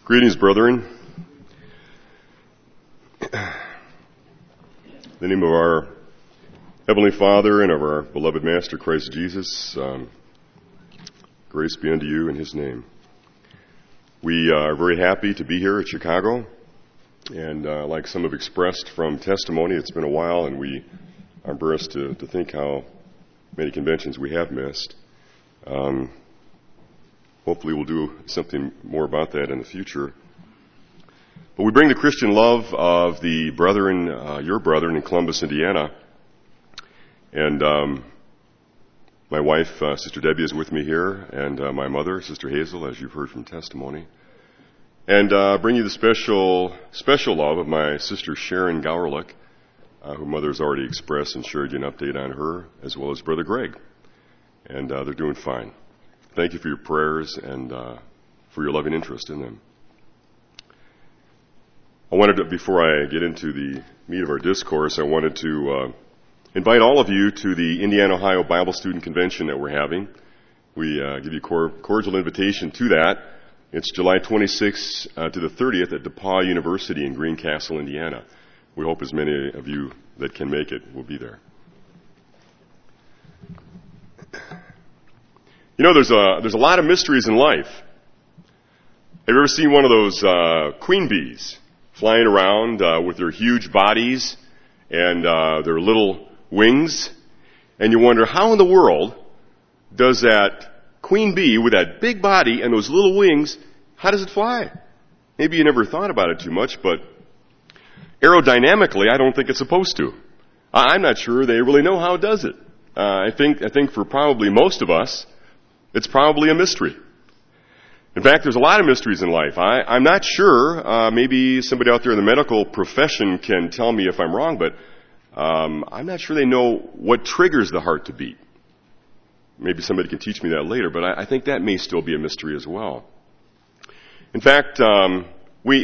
Greetings, brethren. In the name of our Heavenly Father and of our beloved Master, Christ Jesus, grace be unto you in His name. We are very happy to be here at Chicago, and like some have expressed from testimony, it's been a while, and we are embarrassed to think how many conventions we have missed. Hopefully we'll do something more about that in the future. But we bring the Christian love of the brethren, your brethren in Columbus, Indiana. And my wife, Sister Debbie, is with me here, and my mother, Sister Hazel, as you've heard from testimony. And bring you the special love of my sister Sharon Gowerlich, who Mother has already expressed and shared you an update on her, as well as Brother Greg. And they're doing fine. Thank you for your prayers and for your loving interest in them. I wanted to, before I get into the meat of our discourse, I wanted to invite all of you to the Indiana, Ohio Bible Student Convention that we're having. We give you a cordial invitation to that. It's July 26th to the 30th at DePauw University in Greencastle, Indiana. We hope as many of you that can make it will be there. You know, there's a lot of mysteries in life. Have you ever seen one of those queen bees flying around with their huge bodies and their little wings? And you wonder, how in the world does that queen bee with that big body and those little wings, how does it fly? Maybe you never thought about it too much, but aerodynamically, I don't think it's supposed to. I'm not sure they really know how it does it. I think for probably most of us, it's probably a mystery. In fact, there's a lot of mysteries in life. I'm not sure, maybe somebody out there in the medical profession can tell me if I'm wrong, but I'm not sure they know what triggers the heart to beat. Maybe somebody can teach me that later, but I think that may still be a mystery as well. In fact, we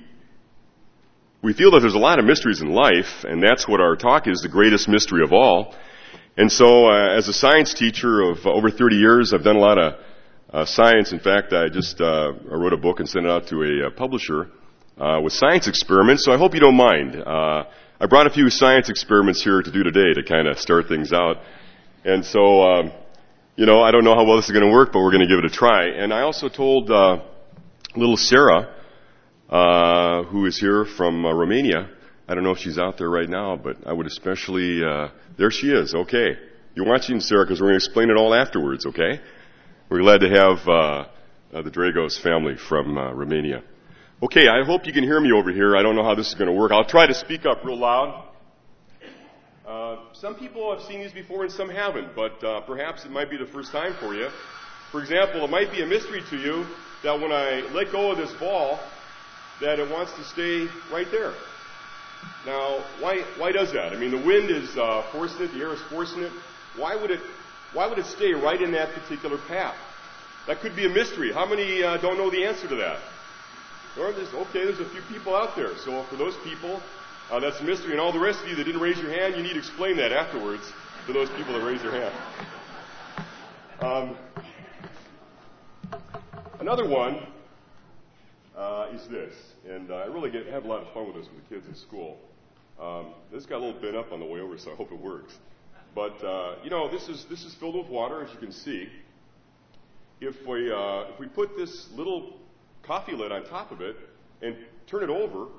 feel that there's a lot of mysteries in life, and that's what our talk is, the greatest mystery of all. And so, as a science teacher of over 30 years, I've done a lot of science. In fact, I wrote a book and sent it out to a publisher with science experiments, so I hope you don't mind. I brought a few science experiments here to do today to kind of start things out. And so, I don't know how well this is going to work, but we're going to give it a try. And I also told little Sarah, who is here from Romania. I don't know if she's out there right now, but I would especially, there she is, okay. You're watching, Sarah, because we're going to explain it all afterwards, okay? We're glad to have the Dragos family from Romania. Okay, I hope you can hear me over here. I don't know how this is going to work. I'll try to speak up real loud. Some people have seen these before and some haven't, but perhaps it might be the first time for you. For example, it might be a mystery to you that when I let go of this ball, that it wants to stay right there. Now, why does that? I mean, the wind is forcing it, the air is forcing it. Why would it stay right in that particular path? That could be a mystery. How many don't know the answer to that? There's a few people out there. So for those people, that's a mystery. And all the rest of you that didn't raise your hand, you need to explain that afterwards to those people that raised their hand. Another one is this, and I really have a lot of fun with this with the kids in school. This got a little bent up on the way over, so I hope it works. But this is filled with water, as you can see. If we put this little coffee lid on top of it and turn it over,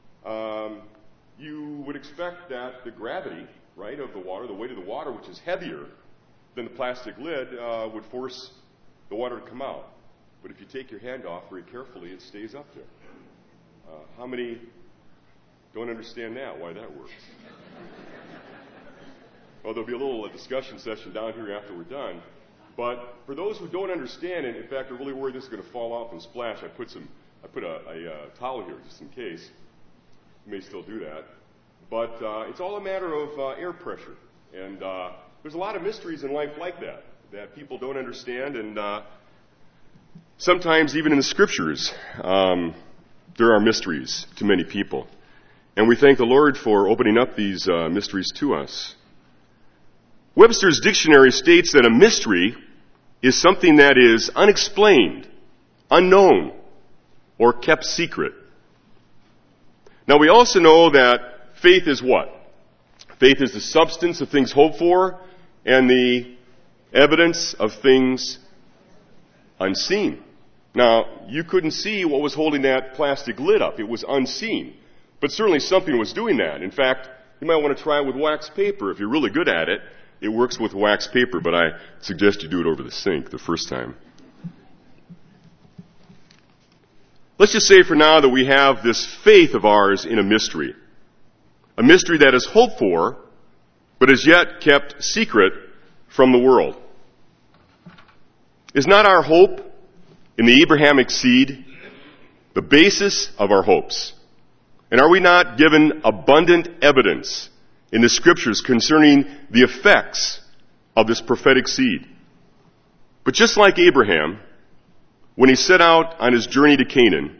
you would expect that the gravity, right, of the water, the weight of the water, which is heavier than the plastic lid, would force the water to come out. But if you take your hand off very carefully, it stays up there. How many don't understand that, why that works? Well, there'll be a little discussion session down here after we're done. But for those who don't understand, and in fact are really worried this is going to fall off and splash, I put a towel here just in case. You may still do that. But it's all a matter of air pressure. And there's a lot of mysteries in life like that people don't understand. And sometimes even in the Scriptures, there are mysteries to many people. And we thank the Lord for opening up these mysteries to us. Webster's dictionary states that a mystery is something that is unexplained, unknown, or kept secret. Now we also know that faith is what? Faith is the substance of things hoped for and the evidence of things unseen. Now, you couldn't see what was holding that plastic lid up. It was unseen. But certainly something was doing that. In fact, you might want to try it with wax paper. If you're really good at it, it works with wax paper, but I suggest you do it over the sink the first time. Let's just say for now that we have this faith of ours in a mystery. A mystery that is hoped for, but is yet kept secret from the world. Is not our hope in the Abrahamic seed the basis of our hopes? And are we not given abundant evidence in the Scriptures concerning the effects of this prophetic seed? But just like Abraham, when he set out on his journey to Canaan,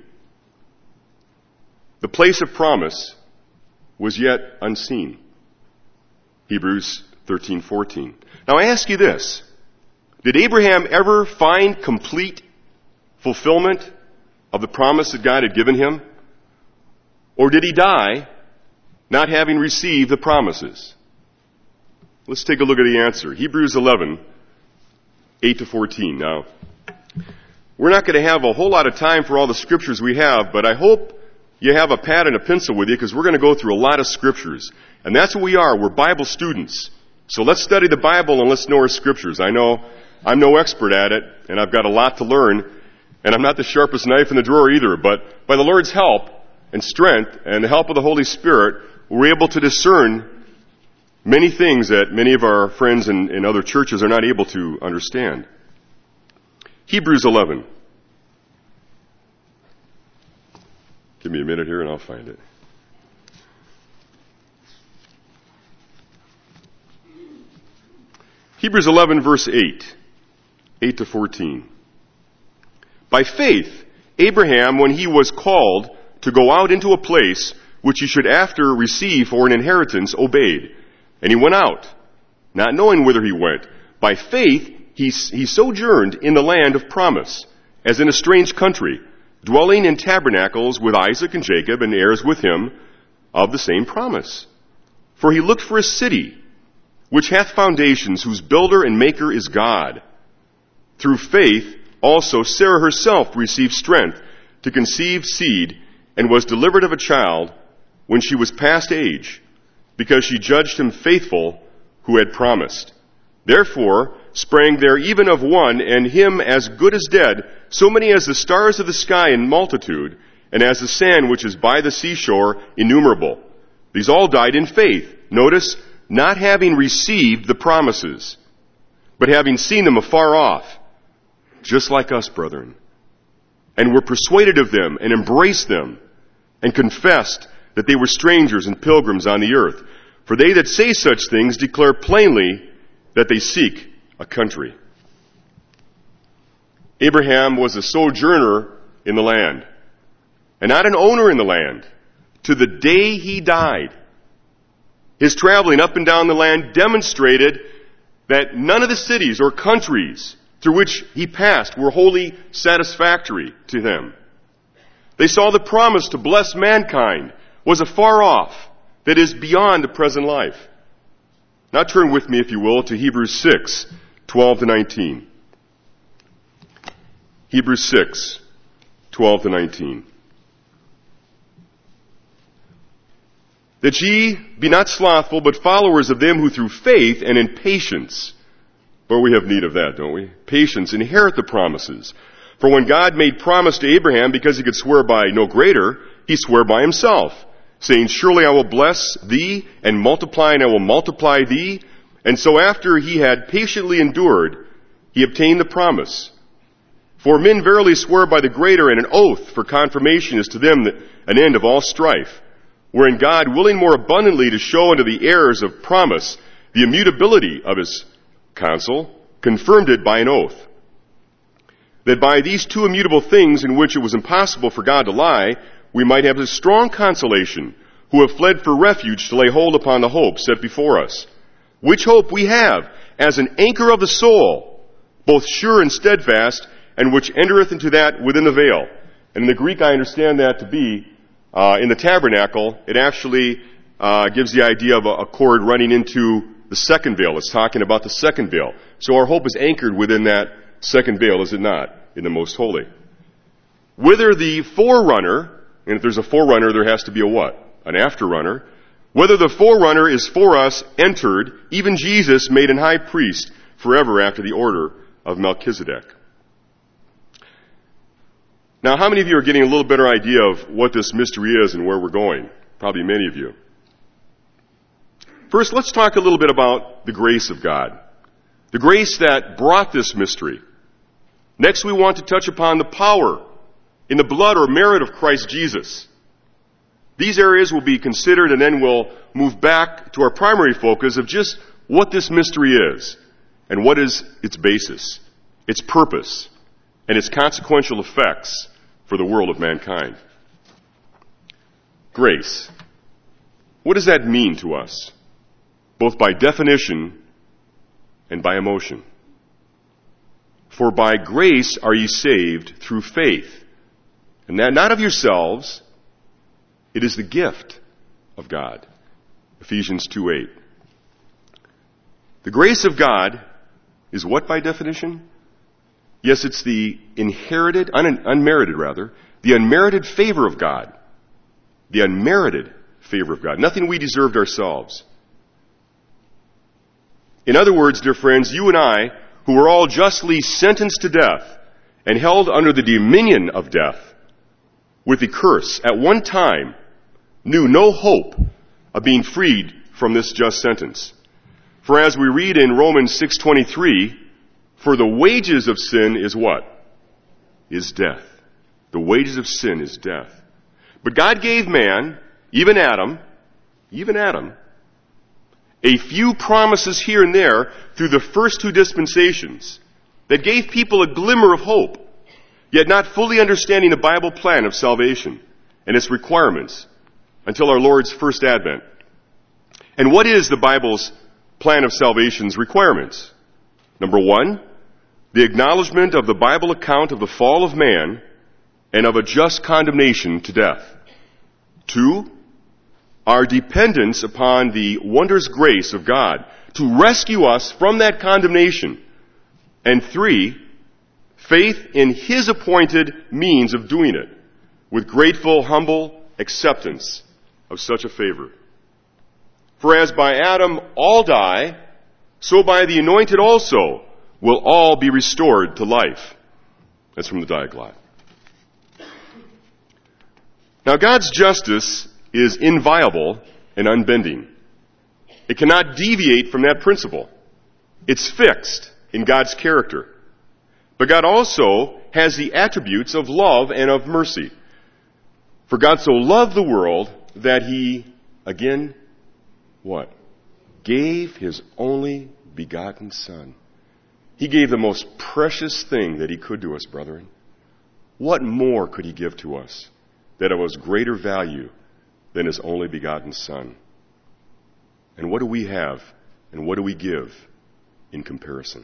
the place of promise was yet unseen. Hebrews 13:14. Now I ask you this. Did Abraham ever find complete fulfillment of the promise that God had given him? Or did he die not having received the promises? Let's take a look at the answer. Hebrews 11, 8-14. Now, we're not going to have a whole lot of time for all the scriptures we have, but I hope you have a pad and a pencil with you because we're going to go through a lot of scriptures. And that's what we are. We're Bible students. So let's study the Bible and let's know our scriptures. I know I'm no expert at it, and I've got a lot to learn. And I'm not the sharpest knife in the drawer either, but by the Lord's help and strength and the help of the Holy Spirit, we're able to discern many things that many of our friends in other churches are not able to understand. Hebrews 11. Give me a minute here and I'll find it. Hebrews 11 verse 8-14. By faith, Abraham, when he was called to go out into a place which he should after receive for an inheritance, obeyed. And he went out, not knowing whither he went. By faith, he sojourned in the land of promise, as in a strange country, dwelling in tabernacles with Isaac and Jacob and heirs with him of the same promise. For he looked for a city which hath foundations, whose builder and maker is God. Through faith, also Sarah herself received strength to conceive seed and was delivered of a child when she was past age, because she judged him faithful who had promised. Therefore sprang there even of one, and him as good as dead, so many as the stars of the sky in multitude, and as the sand which is by the seashore innumerable. These all died in faith. Notice, not having received the promises, but having seen them afar off, just like us, brethren, and were persuaded of them and embraced them and confessed that they were strangers and pilgrims on the earth. For they that say such things declare plainly that they seek a country. Abraham was a sojourner in the land, and not an owner in the land, to the day he died. His traveling up and down the land demonstrated that none of the cities or countries through which he passed were wholly satisfactory to him. They saw the promise to bless mankind was afar off, that is beyond the present life. Now turn with me, if you will, to Hebrews 6, 12-19. Hebrews 6, 12-19. That ye be not slothful, but followers of them who through faith and in patience, but we have need of that, don't we? Patience, inherit the promises. For when God made promise to Abraham, because he could swear by no greater, he swore by himself, saying, Surely I will bless thee, and multiply, and I will multiply thee. And so after he had patiently endured, he obtained the promise. For men verily swear by the greater, and an oath for confirmation is to them an end of all strife. Wherein God, willing more abundantly to show unto the heirs of promise the immutability of his counsel, confirmed it by an oath. That by these two immutable things in which it was impossible for God to lie, we might have a strong consolation, who have fled for refuge to lay hold upon the hope set before us. Which hope we have as an anchor of the soul, both sure and steadfast, and which entereth into that within the veil, And in the Greek, I understand that to be, in the tabernacle, it actually gives the idea of a cord running into the second veil. It's talking about the second veil. So our hope is anchored within that second veil, is it not, in the Most Holy? Whether the forerunner, and if there's a forerunner, there has to be a what? An afterrunner. Whether the forerunner is for us entered, even Jesus made an high priest forever after the order of Melchizedek. Now, how many of you are getting a little better idea of what this mystery is and where we're going? Probably many of you. First, let's talk a little bit about the grace of God. The grace that brought this mystery. Next, we want to touch upon the power in the blood or merit of Christ Jesus. These areas will be considered, and then we'll move back to our primary focus of just what this mystery is and what is its basis, its purpose, and its consequential effects for the world of mankind. Grace. What does that mean to us, both by definition and by emotion? For by grace are ye saved through faith, and that not of yourselves, it is the gift of God. Ephesians 2:8. The grace of God is what by definition? Yes, it's the the unmerited favor of God. The unmerited favor of God. Nothing we deserved ourselves. In other words, dear friends, you and I, who were all justly sentenced to death and held under the dominion of death, with the curse, at one time, knew no hope of being freed from this just sentence. For as we read in Romans 6:23, for the wages of sin is what? Is death. The wages of sin is death. But God gave man, even Adam, a few promises here and there through the first two dispensations that gave people a glimmer of hope, yet not fully understanding the Bible plan of salvation and its requirements until our Lord's first advent. And what is the Bible's plan of salvation's requirements? Number one, the acknowledgement of the Bible account of the fall of man and of a just condemnation to death. Two, our dependence upon the wondrous grace of God to rescue us from that condemnation. And three, faith in His appointed means of doing it with grateful, humble acceptance of such a favor. For as by Adam all die, so by the anointed also will all be restored to life. That's from the Diaglott. Now, God's justice is inviolable and unbending. It cannot deviate from that principle. It's fixed in God's character. But God also has the attributes of love and of mercy. For God so loved the world that He, again, what? Gave His only begotten Son. He gave the most precious thing that He could to us, brethren. What more could He give to us that it was greater value than His only begotten Son? And what do we have and what do we give in comparison?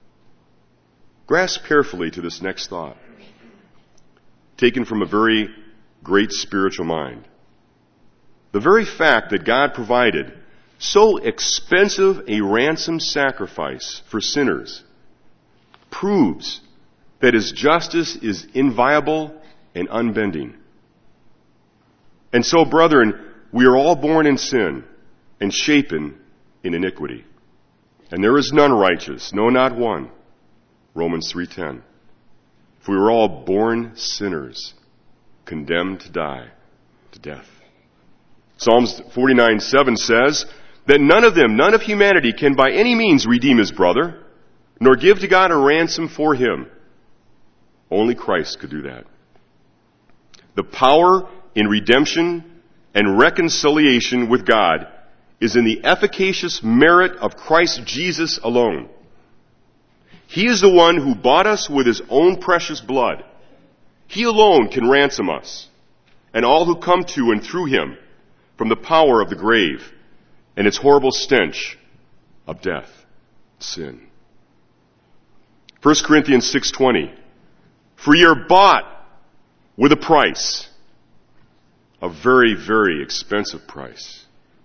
Grasp carefully to this next thought, taken from a very great spiritual mind. The very fact that God provided so expensive a ransom sacrifice for sinners proves that His justice is inviolable and unbending. And so, brethren, we are all born in sin and shapen in iniquity. And there is none righteous, no, not one. Romans 3:10. For we were all born sinners, condemned to die, to death. Psalms 49:7 says that none of humanity can by any means redeem his brother, nor give to God a ransom for him. Only Christ could do that. The power in redemption and reconciliation with God is in the efficacious merit of Christ Jesus alone. He is the one who bought us with His own precious blood. He alone can ransom us and all who come to and through Him from the power of the grave and its horrible stench of death, sin. 1 Corinthians 6:20. For ye are bought with a price. A very, very expensive price.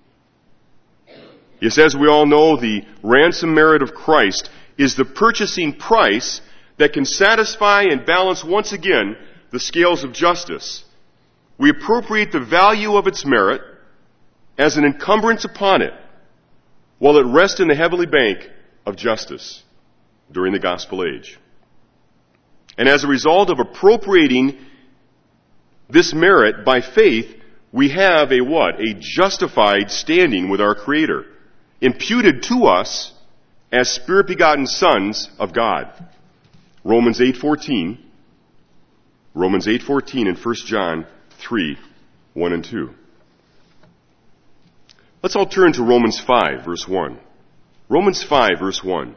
Yes, as we all know, the ransom merit of Christ is the purchasing price that can satisfy and balance once again the scales of justice. We appropriate the value of its merit as an encumbrance upon it, while it rests in the heavenly bank of justice during the gospel age. And as a result of appropriating this merit by faith, we have a what? A justified standing with our Creator, imputed to us as Spirit-begotten sons of God. Romans 8:14 and 1 John 3, 1 and 2. Let's all turn to Romans 5, verse 1. Romans 5, verse 1.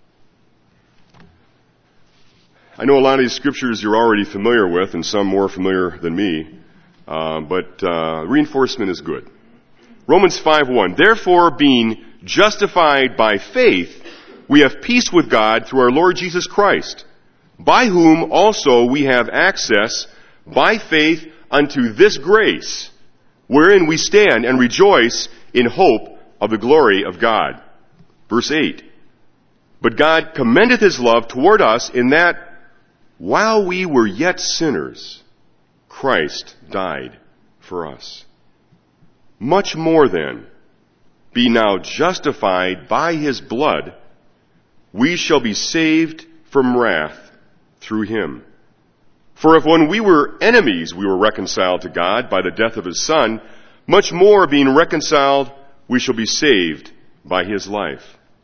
I know a lot of these scriptures you're already familiar with, and some more familiar than me, but reinforcement is good. Romans 5:1. Therefore, being justified by faith, we have peace with God through our Lord Jesus Christ, by whom also we have access by faith unto this grace, wherein we stand and rejoice in hope of the glory of God. Verse 8. But God commendeth his love toward us in that while we were yet sinners, Christ died for us. Much more then, be now justified by his blood, we shall be saved from wrath through him. For if when we were enemies we were reconciled to God by the death of his Son, much more being reconciled we shall be saved by his life.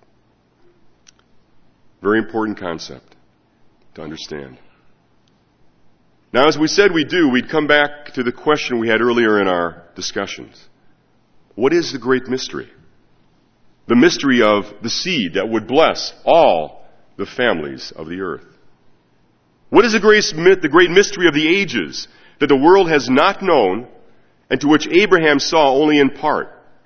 Very important concept to understand. Now, as we said we'd come back to the question we had earlier in our discussions. What is the great mystery? The mystery of the seed that would bless all the families of the earth. What is the great mystery of the ages that the world has not known and to which Abraham saw only in part?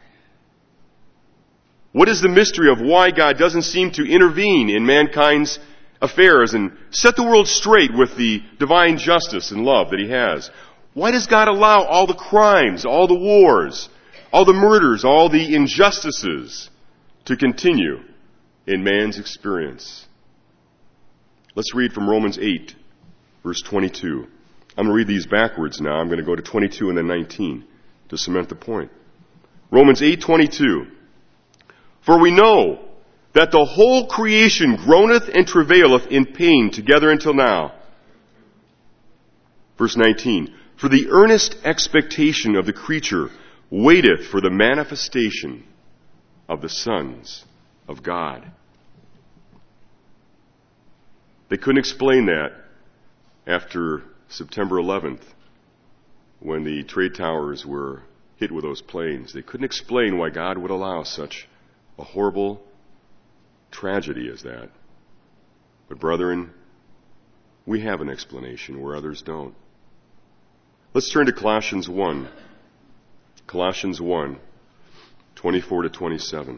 What is the mystery of why God doesn't seem to intervene in mankind's affairs and set the world straight with the divine justice and love that he has? Why does God allow all the crimes, all the wars, all the murders, all the injustices to continue in man's experience? Let's read from Romans 8, verse 22. I'm going to read these backwards now. I'm going to go to 22 and then 19 to cement the point. Romans 8:22. For we know that the whole creation groaneth and travaileth in pain together until now. Verse 19. For the earnest expectation of the creature waiteth for the manifestation of the sons of God. They couldn't explain that after September 11th, when the trade towers were hit with those planes. They couldn't explain why God would allow such a horrible tragedy as that. But brethren, we have an explanation where others don't. Let's turn to Colossians 1. Colossians 1, 24 to 27.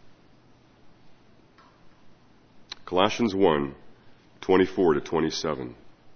Colossians 1, 24 to 27.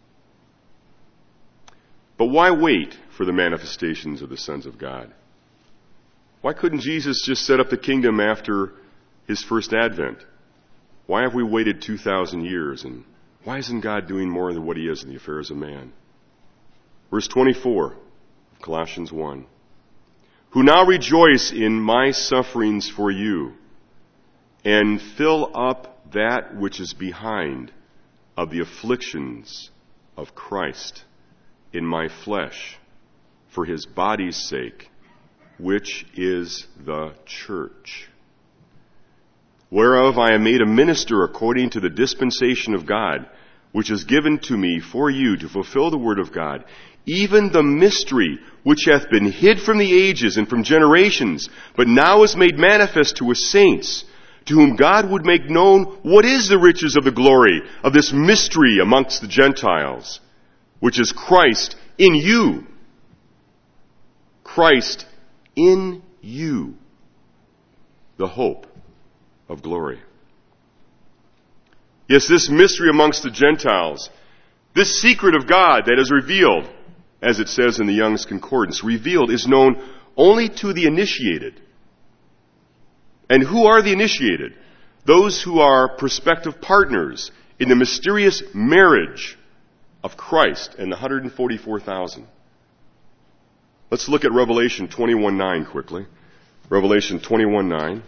But why wait for the manifestations of the sons of God? Why couldn't Jesus just set up the kingdom after his first advent? Why have we waited 2,000 years? And why isn't God doing more than what he is in the affairs of man? Verse 24 of Colossians 1. Who now rejoice in my sufferings for you, and fill up that which is behind of the afflictions of Christ in my flesh, for his body's sake, which is the church, whereof I am made a minister according to the dispensation of God, which is given to me for you to fulfill the word of God, even the mystery which hath been hid from the ages and from generations, but now is made manifest to his saints, to whom God would make known what is the riches of the glory of this mystery amongst the Gentiles, which is Christ in you. Christ in you, the hope of glory. Yes, this mystery amongst the Gentiles, this secret of God that is revealed as it says in the Young's Concordance, revealed is known only to the initiated. And who are the initiated? Those who are prospective partners in the mysterious marriage of Christ and the 144,000. Let's look at Revelation 21:9 quickly. Revelation 21:9.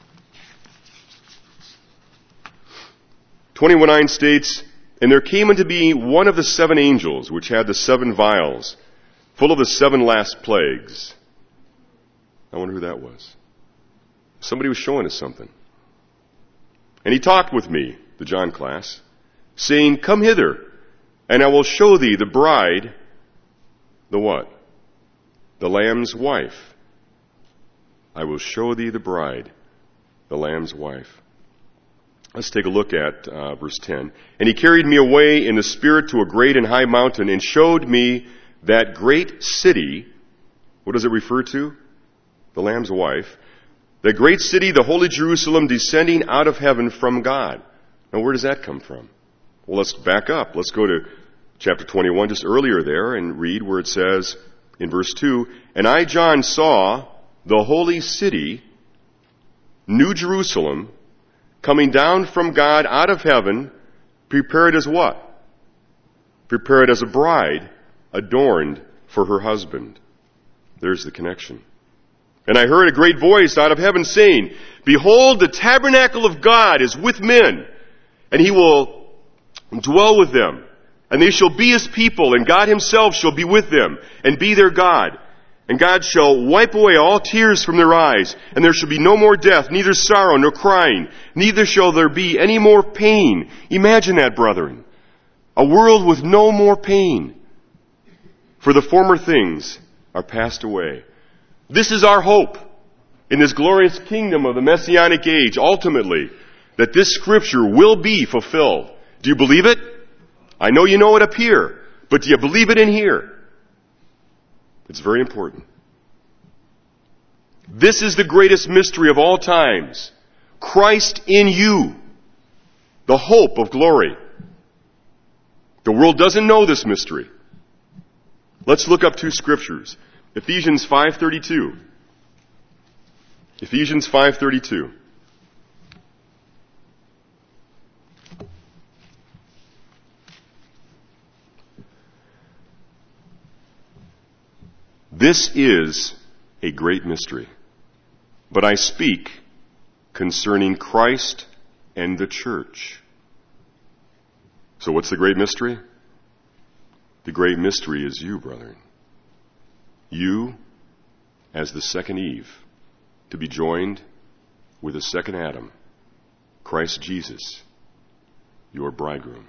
21:9 states, "And there came unto me one of the 7 angels, which had the 7 vials, full of the 7 last plagues." I wonder who that was. Somebody was showing us something. "And he talked with me," the John class, "saying, Come hither, and I will show thee the bride," the what? "The Lamb's wife. I will show thee the bride, the Lamb's wife." Let's take a look at verse 10. "And he carried me away in the Spirit to a great and high mountain, and showed me that great city." What does it refer to? The Lamb's wife. "The great city, the holy Jerusalem, descending out of heaven from God." Now, where does that come from? Well, let's back up. Let's go to chapter 21, just earlier there, and read where it says in verse 2, "And I, John, saw the holy city, New Jerusalem, coming down from God out of heaven, prepared as what? Prepared as a bride, adorned for her husband." There's the connection. "And I heard a great voice out of heaven saying, Behold, the tabernacle of God is with men, and he will dwell with them. And they shall be his people, and God himself shall be with them, and be their God. And God shall wipe away all tears from their eyes, and there shall be no more death, neither sorrow nor crying, neither shall there be any more pain." Imagine that, brethren. A world with no more pain. "For the former things are passed away." This is our hope in this glorious kingdom of the Messianic age, ultimately, that this scripture will be fulfilled. Do you believe it? I know you know it up here, but do you believe it in here? It's very important. This is the greatest mystery of all times. Christ in you, the hope of glory. The world doesn't know this mystery. Let's look up 2 scriptures. Ephesians 5:32. Ephesians 5:32. "This is a great mystery, but I speak concerning Christ and the church." So what's the great mystery? The great mystery is you, brethren. You, as the second Eve, to be joined with the second Adam, Christ Jesus, your bridegroom.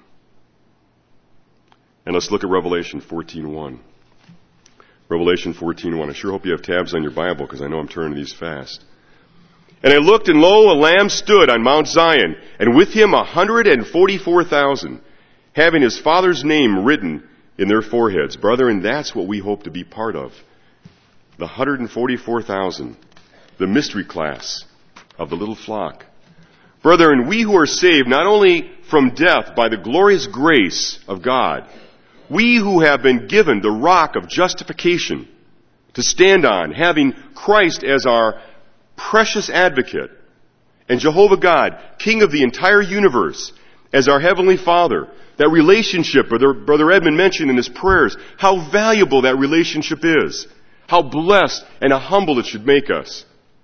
And let's look at Revelation 14:1. Revelation 14:1. I sure hope you have tabs on your Bible, because I know I'm turning these fast. "And I looked, and lo, a Lamb stood on Mount Zion, and with him 144,000, having his Father's name written in their foreheads." Brethren, that's what we hope to be part of. The 144,000, the mystery class of the little flock. Brethren, we who are saved not only from death by the glorious grace of God, we who have been given the rock of justification to stand on, having Christ as our precious advocate, and Jehovah God, King of the entire universe, as our Heavenly Father. That relationship, Brother Edmund mentioned in his prayers, how valuable that relationship is. How blessed and how humble it should make us.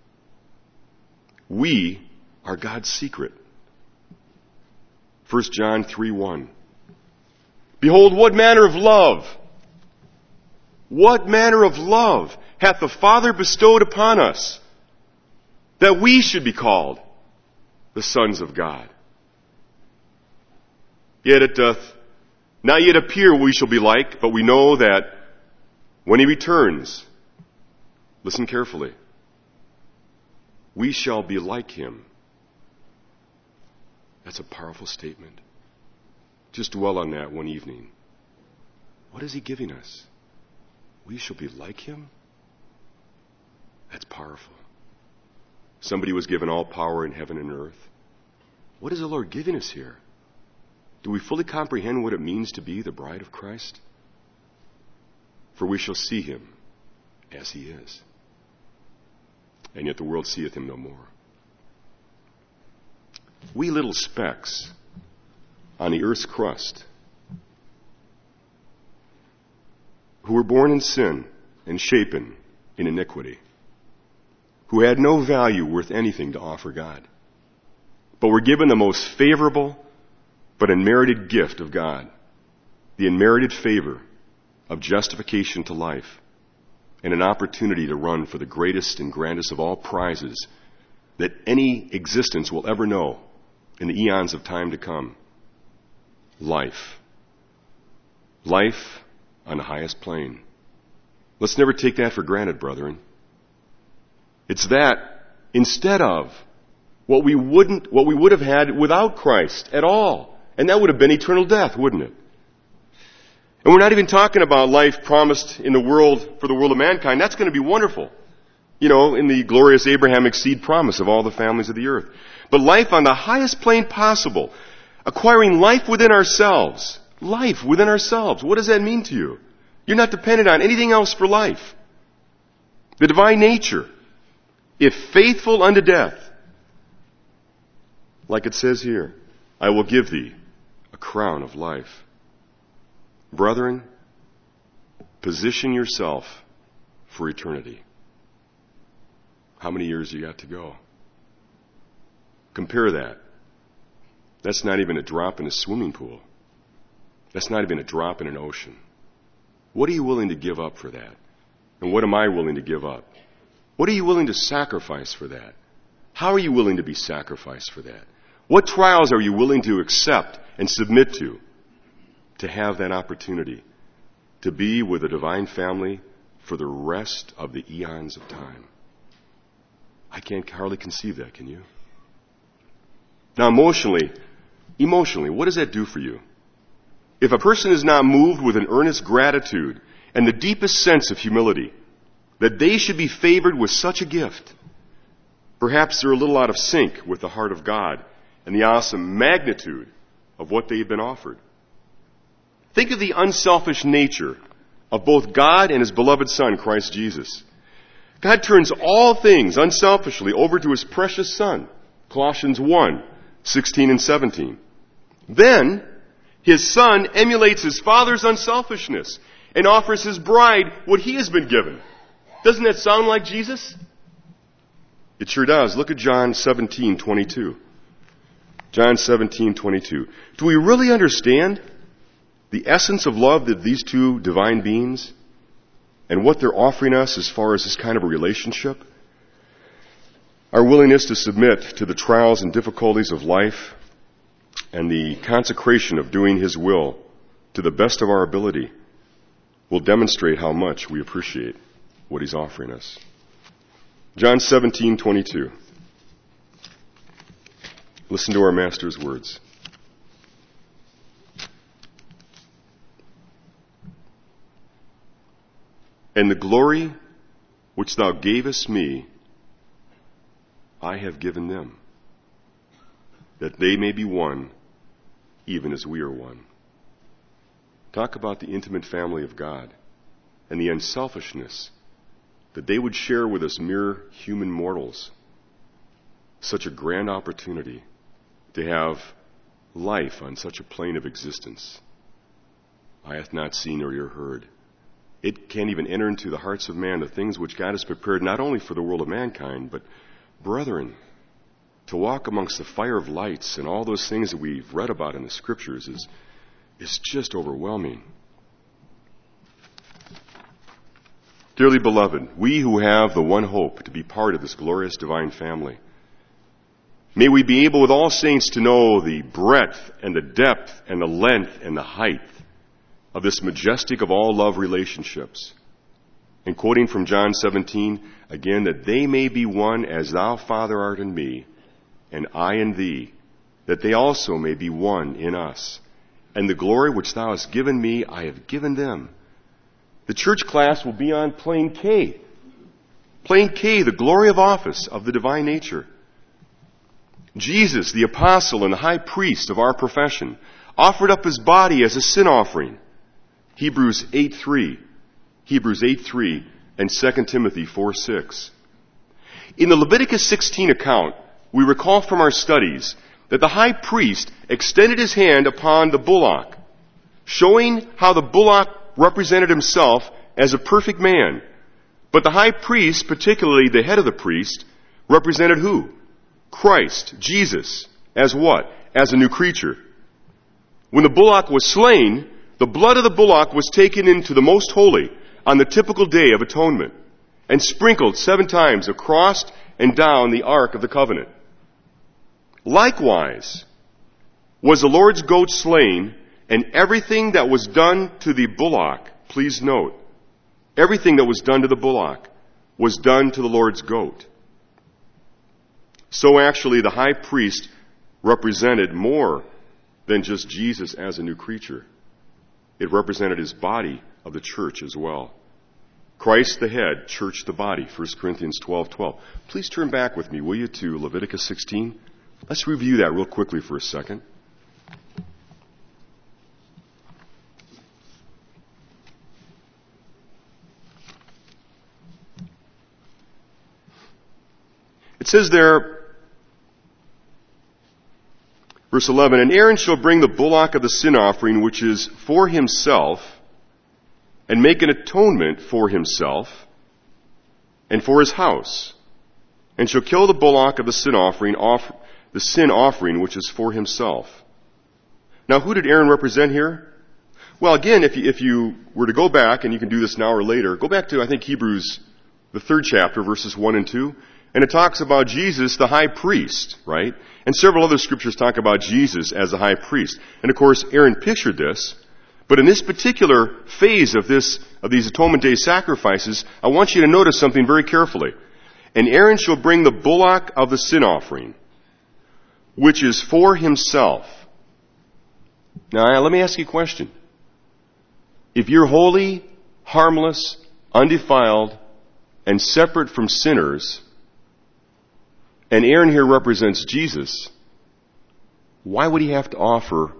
We are God's secret. 1 John 3:1. "Behold, what manner of love hath the Father bestowed upon us, that we should be called the sons of God. Yet it doth not yet appear what we shall be like, but we know that when he returns," listen carefully, "we shall be like him." That's a powerful statement. Just dwell on that one evening. What is he giving us? We shall be like him? That's powerful. Somebody was given all power in heaven and earth. What is the Lord giving us here? Do we fully comprehend what it means to be the bride of Christ? for we shall see him as he is. And yet the world seeth him no more. We little specks on the earth's crust, who were born in sin and shapen in iniquity, who had no value worth anything to offer God, but were given the most favorable but unmerited gift of God, the unmerited favor of justification to life, and an opportunity to run for the greatest and grandest of all prizes that any existence will ever know in the eons of time to come. Life. Life on the highest plane. Let's never take that for granted, brethren. It's that instead of what we would have had without Christ at all. And that would have been eternal death, wouldn't it? And we're not even talking about life promised in the world for the world of mankind. That's going to be wonderful. You know, in the glorious Abrahamic seed promise of all the families of the earth. But life on the highest plane possible. Acquiring life within ourselves. Life within ourselves. What does that mean to you? You're not dependent on anything else for life. The divine nature, if faithful unto death, like it says here, I will give thee a crown of life. Brethren, position yourself for eternity. How many years you got to go? Compare that. That's not even a drop in a swimming pool. That's not even a drop in an ocean. What are you willing to give up for that? And what am I willing to give up? What are you willing to sacrifice for that? How are you willing to be sacrificed for that? What trials are you willing to accept and submit to have that opportunity to be with a divine family for the rest of the eons of time? I can't hardly conceive that, can you? Now emotionally, what does that do for you? If a person is not moved with an earnest gratitude and the deepest sense of humility, that they should be favored with such a gift, perhaps they're a little out of sync with the heart of God and the awesome magnitude of what they've been offered. Think of the unselfish nature of both God and His beloved Son, Christ Jesus. God turns all things unselfishly over to His precious Son, Colossians 1, 16 and 17. Then, His Son emulates His Father's unselfishness and offers His bride what He has been given. Doesn't that sound like Jesus? It sure does. Look at John 17:22. John 17:22. Do we really understand the essence of love of these two divine beings and what they're offering us as far as this kind of a relationship? Our willingness to submit to the trials and difficulties of life and the consecration of doing His will to the best of our ability will demonstrate how much we appreciate what He's offering us. John 17:22. Listen to our Master's words. And the glory which thou gavest me, I have given them, that they may be one, even as we are one. Talk about the intimate family of God and the unselfishness that they would share with us mere human mortals. Such a grand opportunity to have life on such a plane of existence. Eye hath not seen or ear heard. It can't even enter into the hearts of man the things which God has prepared not only for the world of mankind, but, brethren, to walk amongst the fire of lights and all those things that we've read about in the Scriptures is just overwhelming. Dearly beloved, we who have the one hope to be part of this glorious divine family, may we be able with all saints to know the breadth and the depth and the length and the height of this majestic of all love relationships. And quoting from John 17, again, that they may be one as thou, Father, art in me, and I in thee, that they also may be one in us. And the glory which thou hast given me, I have given them. The church class will be on plane K. Plane K, the glory of office of the divine nature. Jesus, the apostle and the high priest of our profession, offered up His body as a sin offering. Hebrews 8:3. Hebrews 8:3, and 2 Timothy 4:6. In the Leviticus 16 account, we recall from our studies that the high priest extended his hand upon the bullock, showing how the bullock represented himself as a perfect man. But the high priest, particularly the head of the priest, represented who? Christ, Jesus. As what? As a new creature. When the bullock was slain, the blood of the bullock was taken into the most holy on the typical day of atonement and sprinkled 7 times across and down the ark of the covenant. Likewise, was the Lord's goat slain, and everything that was done to the bullock, please note, everything that was done to the bullock was done to the Lord's goat. So actually, the high priest represented more than just Jesus as a new creature. It represented his body of the church as well. Christ the head, church the body, 1 Corinthians 12:12. Please turn back with me, will you, to Leviticus 16? Let's review that real quickly for a second. It says there, verse 11, and Aaron shall bring the bullock of the sin offering, which is for himself, and make an atonement for himself and for his house, and shall kill the bullock of the sin offering, which is for himself. Now, who did Aaron represent here? Well, again, if you were to go back, and you can do this now or later, go back to, I think, Hebrews, the 3rd chapter, verses 1 and 2. And it talks about Jesus, the high priest, right? And several other scriptures talk about Jesus as a high priest. And of course, Aaron pictured this. But in this particular phase of these Atonement Day sacrifices, I want you to notice something very carefully. And Aaron shall bring the bullock of the sin offering, which is for himself. Now, let me ask you a question. If you're holy, harmless, undefiled, and separate from sinners, and Aaron here represents Jesus, why would he have to offer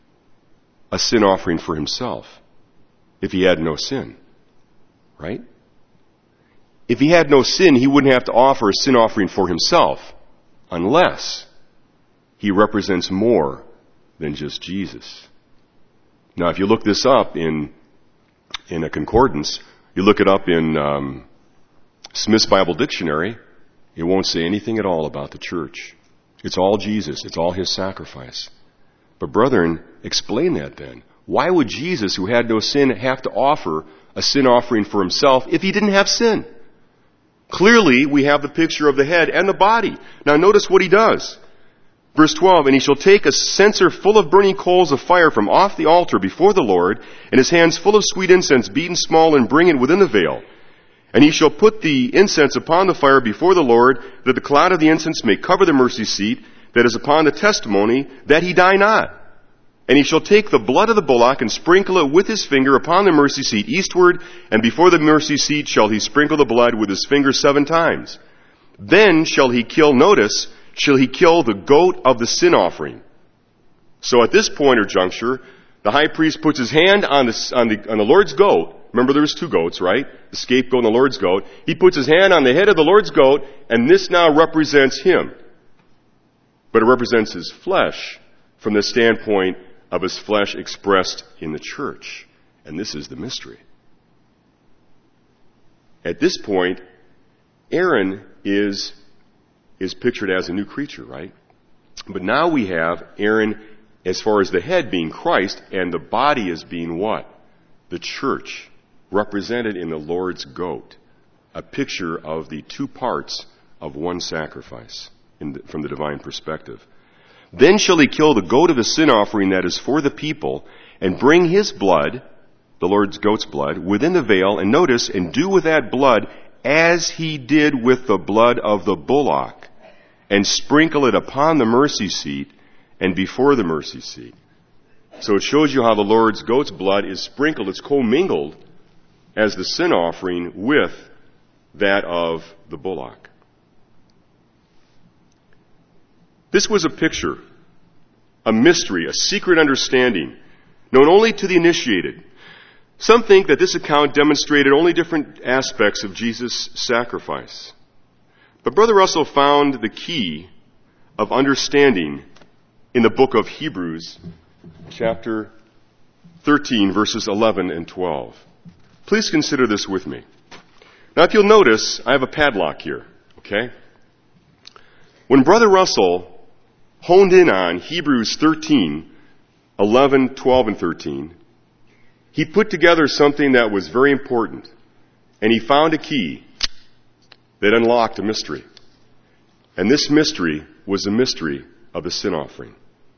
a sin offering for himself if he had no sin? Right? If he had no sin, he wouldn't have to offer a sin offering for himself unless he represents more than just Jesus. Now, if you look this up in a concordance, you look it up in Smith's Bible Dictionary, it won't say anything at all about the church. It's all Jesus. It's all his sacrifice. But brethren, explain that then. Why would Jesus, who had no sin, have to offer a sin offering for himself if he didn't have sin? Clearly, we have the picture of the head and the body. Now notice what he does. Verse 12, and he shall take a censer full of burning coals of fire from off the altar before the Lord, and his hands full of sweet incense beaten small, and bring it within the veil. And he shall put the incense upon the fire before the Lord, that the cloud of the incense may cover the mercy seat that is upon the testimony, that he die not. And he shall take the blood of the bullock and sprinkle it with his finger upon the mercy seat eastward, and before the mercy seat shall he sprinkle the blood with his finger 7 times. Then shall he kill, notice, shall he kill the goat of the sin offering. So at this point or juncture, the high priest puts his hand on the Lord's goat. Remember, there was 2 goats, right? The scapegoat and the Lord's goat. He puts his hand on the head of the Lord's goat, and this now represents him. But it represents his flesh from the standpoint of his flesh expressed in the church. And this is the mystery. At this point, Aaron is pictured as a new creature, right? But now we have Aaron as far as the head being Christ, and the body as being what? The church, represented in the Lord's goat, a picture of the 2 parts of one sacrifice from the divine perspective. Then shall he kill the goat of the sin offering that is for the people, and bring his blood, the Lord's goat's blood, within the veil, and notice, and do with that blood as he did with the blood of the bullock, and sprinkle it upon the mercy seat and before the mercy seat. So it shows you how the Lord's goat's blood is sprinkled, it's commingled as the sin offering with that of the bullock. This was a picture, a mystery, a secret understanding, known only to the initiated. Some think that this account demonstrated only different aspects of Jesus' sacrifice. But Brother Russell found the key of understanding in the book of Hebrews, chapter 13, verses 11 and 12. Please consider this with me. Now, if you'll notice, I have a padlock here, okay? When Brother Russell honed in on Hebrews 13, 11, 12, and 13, he put together something that was very important, and he found a key that unlocked a mystery. And this mystery was the mystery of the sin offering.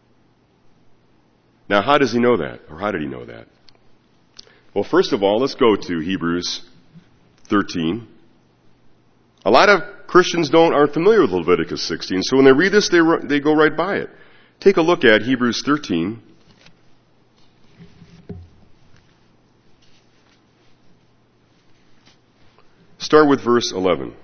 Now, how does he know that? Or how did he know that? Well, first of all, let's go to Hebrews 13. A lot of Christians aren't familiar with Leviticus 16, so when they read this, they go right by it. Take a look at Hebrews 13. Start with verse 11.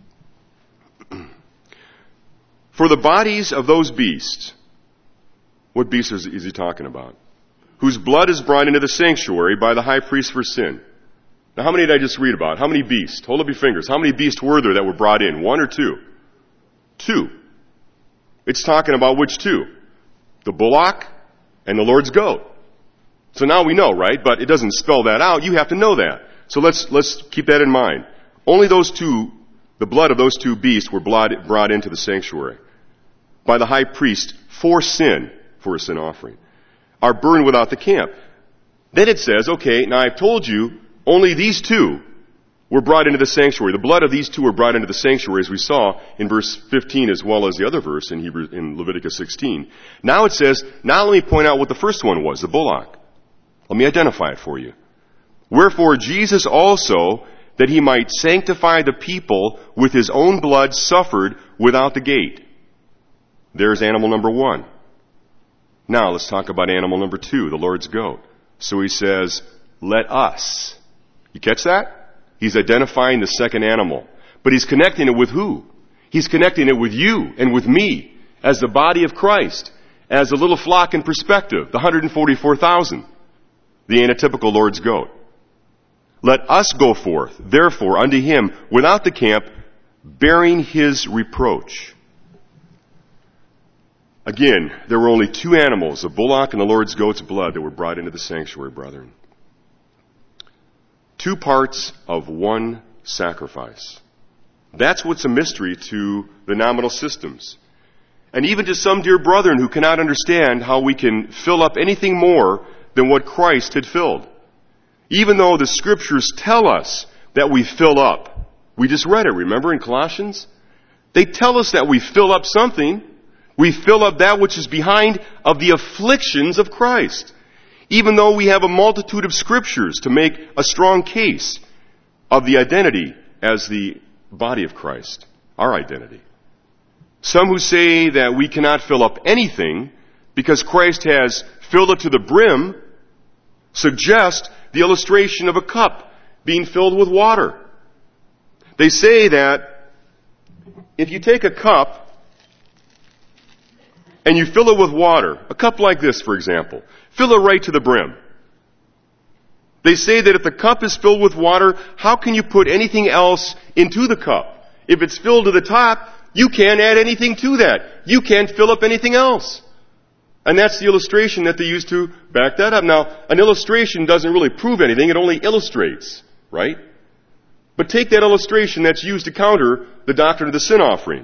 For the bodies of those beasts, what beasts is he talking about? Whose blood is brought into the sanctuary by the high priest for sin. Now, how many did I just read about? How many beasts? Hold up your fingers. How many beasts were there that were brought in? One or two? Two. It's talking about which two? The bullock and the Lord's goat. So now we know, right? But it doesn't spell that out. You have to know that. So let's keep that in mind. Only those two, the blood of those two beasts were brought into the sanctuary by the high priest for sin, for a sin offering, are burned without the camp. Then it says, okay, now I've told you, only these two were brought into the sanctuary. The blood of these two were brought into the sanctuary, as we saw in verse 15, as well as the other verse in Leviticus 16. Now it says, now let me point out what the first one was, the bullock. Let me identify it for you. Wherefore Jesus also, that he might sanctify the people with his own blood, suffered without the gate. There's animal number one. Now let's talk about animal number two, the Lord's goat. So he says, let us. You catch that? He's identifying the second animal. But he's connecting it with who? He's connecting it with you and with me as the body of Christ, as a little flock in perspective, the 144,000, the antitypical Lord's goat. Let us go forth, therefore, unto him without the camp, bearing his reproach. Again, there were only two animals, the bullock and the Lord's goat's blood, that were brought into the sanctuary, brethren. Two parts of one sacrifice. That's what's a mystery to the nominal systems. And even to some dear brethren who cannot understand how we can fill up anything more than what Christ had filled. Even though the scriptures tell us that we fill up. We just read it, remember, in Colossians? They tell us that we fill up something. We fill up that which is behind of the afflictions of Christ. Even though we have a multitude of scriptures to make a strong case of the identity as the body of Christ, our identity. Some who say that we cannot fill up anything because Christ has filled it to the brim suggest the illustration of a cup being filled with water. They say that if you take a cup and you fill it with water, a cup like this, for example, fill it right to the brim. They say that if the cup is filled with water, how can you put anything else into the cup? If it's filled to the top, you can't add anything to that. You can't fill up anything else. And that's the illustration that they use to back that up. Now, an illustration doesn't really prove anything. It only illustrates, right? But take that illustration that's used to counter the doctrine of the sin offering.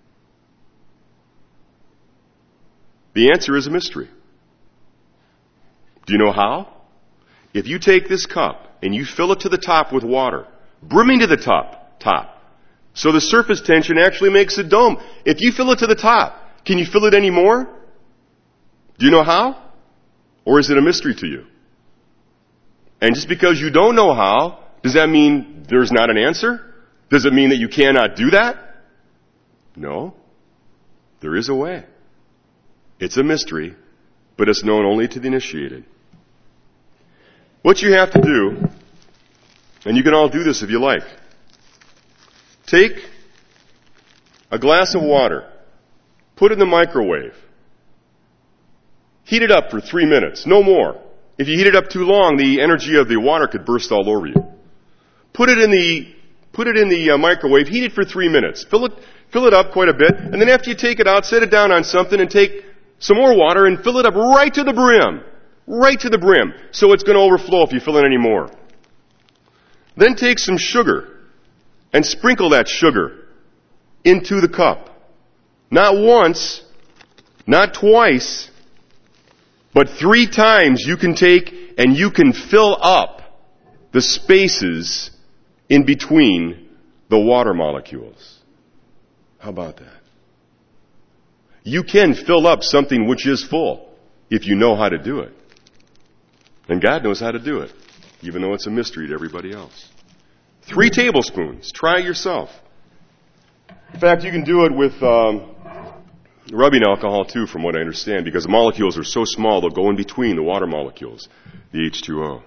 The answer is a mystery. Do you know how? If you take this cup and you fill it to the top with water, brimming to the top, so the surface tension actually makes a dome. If you fill it to the top, can you fill it any more? Do you know how? Or is it a mystery to you? And just because you don't know how, does that mean there's not an answer? Does it mean that you cannot do that? No. There is a way. It's a mystery, but it's known only to the initiated. What you have to do, and you can all do this if you like, take a glass of water, put it in the microwave, heat it up for 3 minutes, no more. If you heat it up too long, the energy of the water could burst all over you. Put it in the microwave, heat it for 3 minutes. Fill it up quite a bit, and then after you take it out, set it down on something and take some more water and fill it up right to the brim. Right to the brim. So it's going to overflow if you fill in any more. Then take some sugar and sprinkle that sugar into the cup. Not once, not twice, but 3 times you can take and you can fill up the spaces in between the water molecules. How about that? You can fill up something which is full if you know how to do it. And God knows how to do it, even though it's a mystery to everybody else. 3 tablespoons. Try it yourself. In fact, you can do it with rubbing alcohol too, from what I understand, because the molecules are so small, they'll go in between the water molecules, the H2O.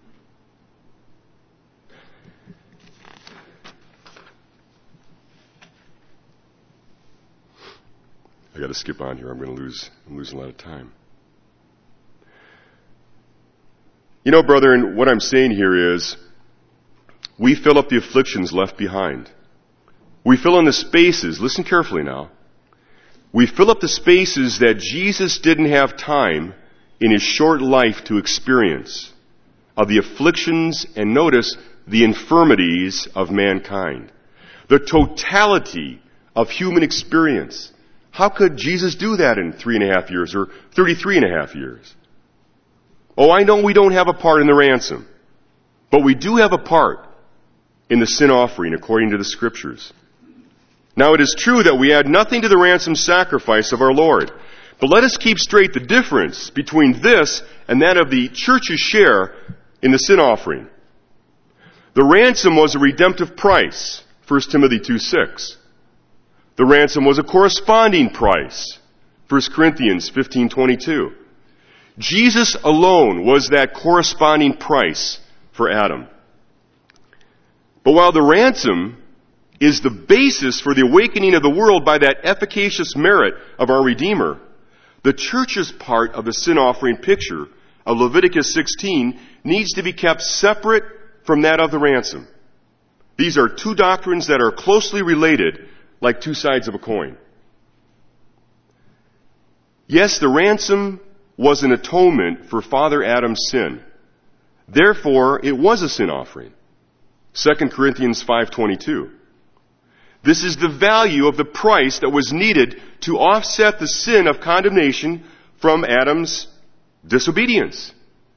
I got to skip on here. I'm losing a lot of time. You know, brethren, what I'm saying here is we fill up the afflictions left behind. We fill in the spaces. Listen carefully now. We fill up the spaces that Jesus didn't have time in his short life to experience of the afflictions and, notice, the infirmities of mankind. The totality of human experience. How could Jesus do that in 3.5 years or 33.5 years? Oh, I know we don't have a part in the ransom, but we do have a part in the sin offering according to the Scriptures. Now it is true that we add nothing to the ransom sacrifice of our Lord, but let us keep straight the difference between this and that of the church's share in the sin offering. The ransom was a redemptive price, 1 Timothy 2:6. The ransom was a corresponding price, 1 Corinthians 15:22. Jesus alone was that corresponding price for Adam. But while the ransom is the basis for the awakening of the world by that efficacious merit of our Redeemer, the church's part of the sin offering picture of Leviticus 16 needs to be kept separate from that of the ransom. These are 2 doctrines that are closely related, like 2 sides of a coin. Yes, the ransom was an atonement for Father Adam's sin. Therefore, it was a sin offering. 2 Corinthians 5:22. This is the value of the price that was needed to offset the sin of condemnation from Adam's disobedience.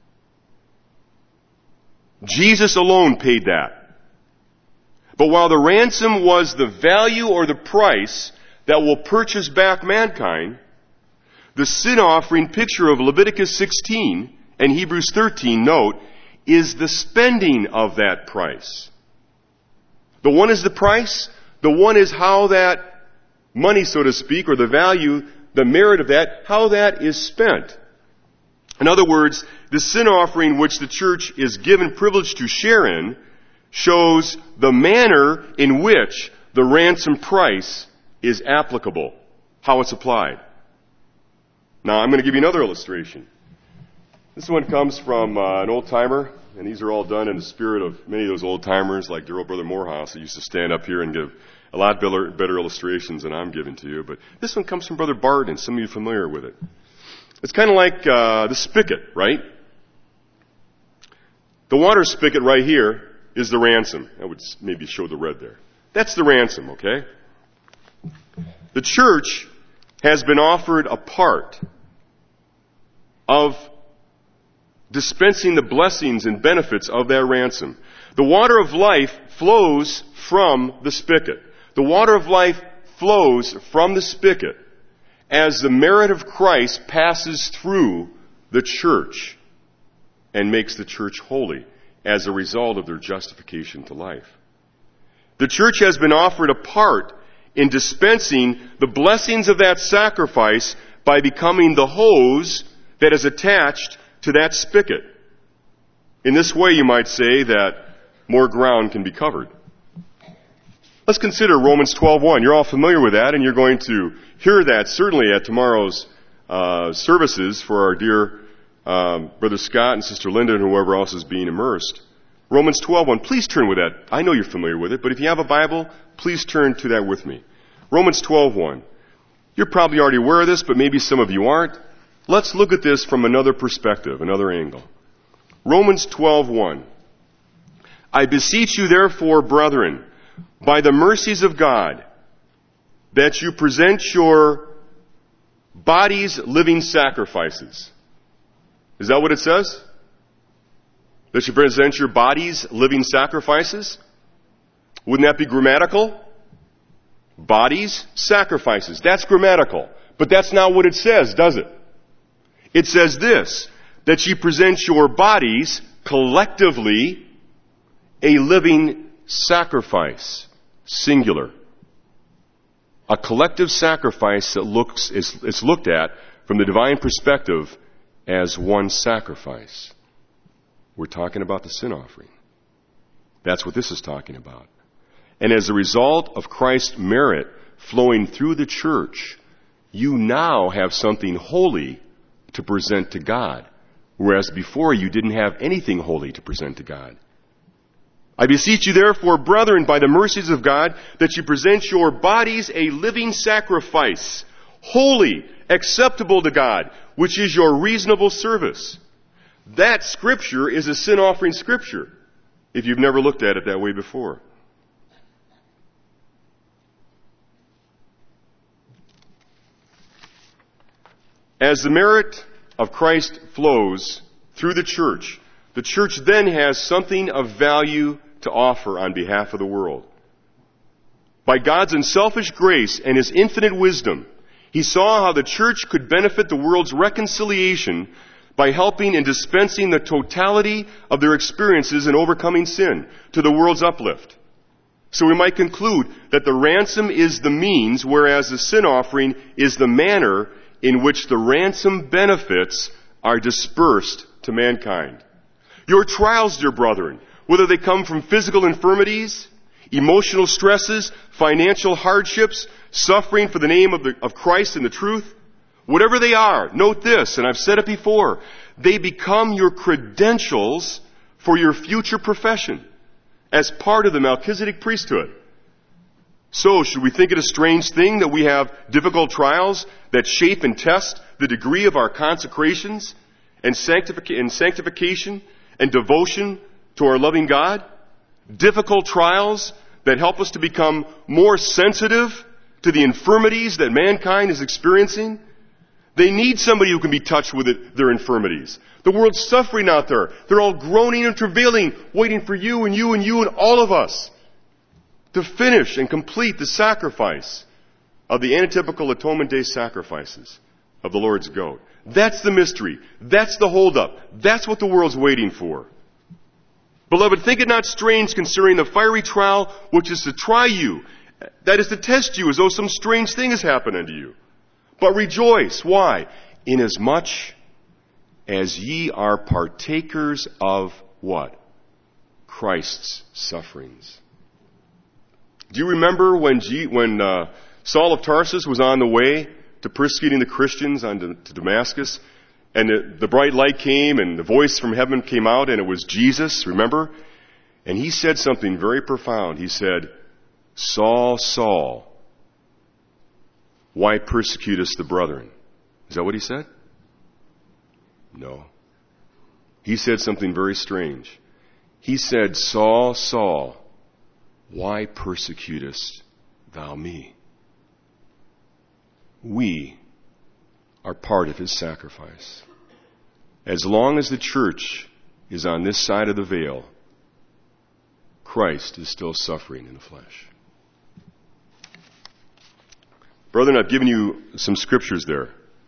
Jesus alone paid that. But while the ransom was the value or the price that will purchase back mankind, the sin offering picture of Leviticus 16 and Hebrews 13, note, is the spending of that price. The one is the price. The one is how that money, so to speak, or the value, the merit of that, how that is spent. In other words, the sin offering which the church is given privilege to share in shows the manner in which the ransom price is applicable, how it's applied. Now, I'm going to give you another illustration. This one comes from an old-timer, and these are all done in the spirit of many of those old-timers like dear old Brother Morehouse, who used to stand up here and give a lot better illustrations than I'm giving to you. But this one comes from Brother Barton. Some of you are familiar with it. It's kind of like the spigot, right? The water spigot right here is the ransom. I would maybe show the red there. That's the ransom, okay? The church has been offered a part of dispensing the blessings and benefits of that ransom. The water of life flows from the spigot. The water of life flows from the spigot as the merit of Christ passes through the church and makes the church holy as a result of their justification to life. The church has been offered a part in dispensing the blessings of that sacrifice by becoming the hose that is attached to that spigot. In this way, you might say that more ground can be covered. Let's consider Romans 12:1. You're all familiar with that, and you're going to hear that certainly at tomorrow's services for our dear Brother Scott and Sister Linda and whoever else is being immersed. Romans 12:1. Please turn with that. I know you're familiar with it, but if you have a Bible, please turn to that with me. Romans 12:1. You're probably already aware of this, but maybe some of you aren't. Let's look at this from another perspective, another angle. Romans 12:1. I beseech you therefore, brethren, by the mercies of God, that you present your bodies living sacrifices. Is that what it says? That you present your bodies living sacrifices? Wouldn't that be grammatical? Bodies, sacrifices. That's grammatical. But that's not what it says, does it? It says this, that you present your bodies collectively a living sacrifice. Singular. A collective sacrifice that is looked at from the divine perspective as one sacrifice. We're talking about the sin offering. That's what this is talking about. And as a result of Christ's merit flowing through the church, you now have something holy to present to God, whereas before you didn't have anything holy to present to God. I beseech you therefore, brethren, by the mercies of God, that you present your bodies a living sacrifice, holy, acceptable to God, which is your reasonable service. That scripture is a sin offering scripture, if you've never looked at it that way before. As the merit of Christ flows through the church then has something of value to offer on behalf of the world. By God's unselfish grace and His infinite wisdom, He saw how the church could benefit the world's reconciliation by helping and dispensing the totality of their experiences in overcoming sin to the world's uplift. So we might conclude that the ransom is the means, whereas the sin offering is the manner in which the ransom benefits are dispersed to mankind. Your trials, dear brethren, whether they come from physical infirmities, emotional stresses, financial hardships, suffering for the name of Christ and the truth, whatever they are, note this, and I've said it before, they become your credentials for your future profession as part of the Melchizedek priesthood. So, should we think it a strange thing that we have difficult trials that shape and test the degree of our consecrations and sanctification and devotion to our loving God? Difficult trials that help us to become more sensitive to the infirmities that mankind is experiencing? They need somebody who can be touched with their infirmities. The world's suffering out there. They're all groaning and travailing, waiting for you and you and you and all of us to finish and complete the sacrifice of the antitypical Atonement Day sacrifices of the Lord's goat. That's the mystery. That's the holdup. That's what the world's waiting for. Beloved, think it not strange concerning the fiery trial which is to try you, that is to test you as though some strange thing has happened unto you. But rejoice. Why? Inasmuch as ye are partakers of what? Christ's sufferings. Do you remember when Saul of Tarsus was on the way to persecuting the Christians to Damascus, and the bright light came and the voice from heaven came out, and it was Jesus, remember? And he said something very profound. He said, Saul, Saul, why persecutest the brethren? Is that what he said? No. He said something very strange. He said, Saul, Saul, why persecutest thou me? We are part of His sacrifice. As long as the church is on this side of the veil, Christ is still suffering in the flesh. Brethren, I've given you some scriptures there.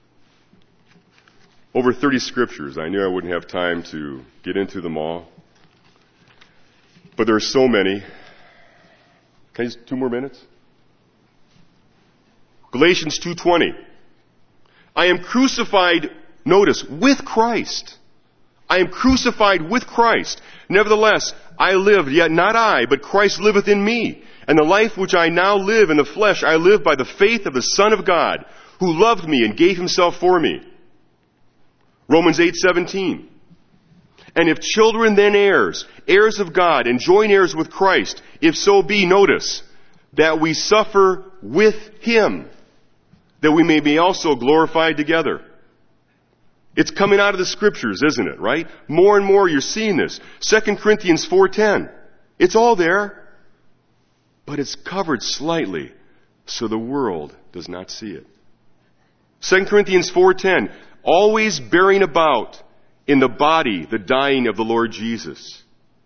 Over 30 scriptures. I knew I wouldn't have time to get into them all. But there are so many. Can I use 2 more minutes? Galatians 2:20. I am crucified, notice, with Christ. I am crucified with Christ. Nevertheless, I live, yet not I, but Christ liveth in me. And the life which I now live in the flesh, I live by the faith of the Son of God, who loved me and gave Himself for me. Romans 8:17. And if children, then heirs, heirs of God, and joint heirs with Christ, if so be, notice, that we suffer with Him, that we may be also glorified together. It's coming out of the Scriptures, isn't it, right? More and more you're seeing this. 2 Corinthians 4:10. It's all there, but it's covered slightly so the world does not see it. 2 Corinthians 4:10. Always bearing about in the body the dying of the Lord Jesus.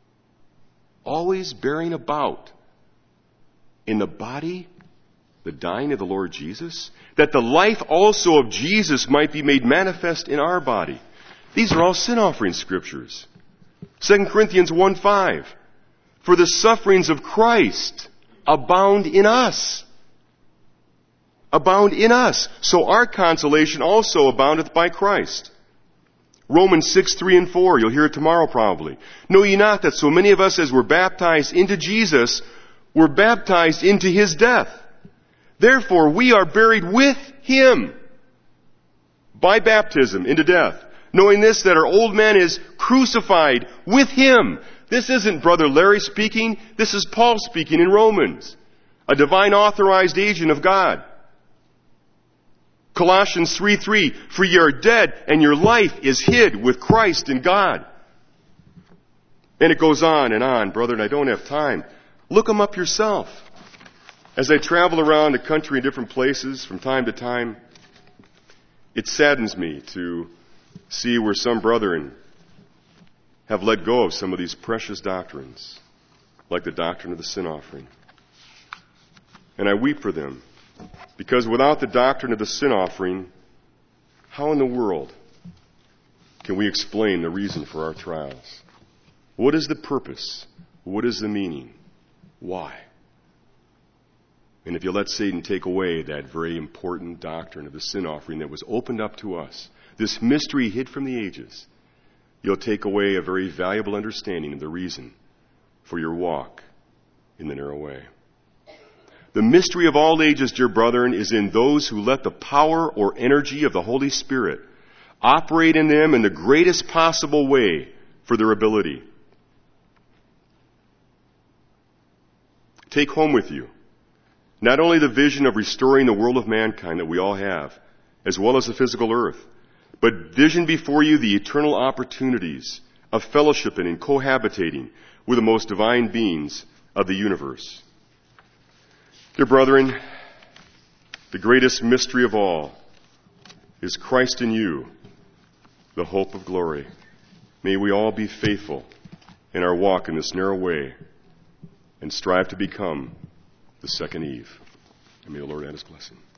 Always bearing about in the body the dying of the Lord Jesus, that the life also of Jesus might be made manifest in our body. These are all sin offering scriptures. 2 Corinthians 1:5. For the sufferings of Christ abound in us. Abound in us. So our consolation also aboundeth by Christ. Romans 6:3 and 4. You'll hear it tomorrow probably. Know ye not that so many of us as were baptized into Jesus were baptized into His death? Therefore we are buried with Him by baptism into death, knowing this, that our old man is crucified with Him. This isn't Brother Larry speaking. This is Paul speaking in Romans, a divine authorized agent of God. Colossians 3:3, for ye are dead, and your life is hid with Christ in God. And it goes on and on, brother, and I don't have time. Look them up yourself. As I travel around the country in different places from time to time, it saddens me to see where some brethren have let go of some of these precious doctrines, like the doctrine of the sin offering. And I weep for them, because without the doctrine of the sin offering, how in the world can we explain the reason for our trials? What is the purpose? What is the meaning? Why? And if you let Satan take away that very important doctrine of the sin offering that was opened up to us, this mystery hid from the ages, you'll take away a very valuable understanding of the reason for your walk in the narrow way. The mystery of all ages, dear brethren, is in those who let the power or energy of the Holy Spirit operate in them in the greatest possible way for their ability. Take home with you not only the vision of restoring the world of mankind that we all have, as well as the physical earth, but vision before you the eternal opportunities of fellowshipping and cohabitating with the most divine beings of the universe. Dear brethren, the greatest mystery of all is Christ in you, the hope of glory. May we all be faithful in our walk in this narrow way and strive to become the second Eve. And may the Lord add His blessing.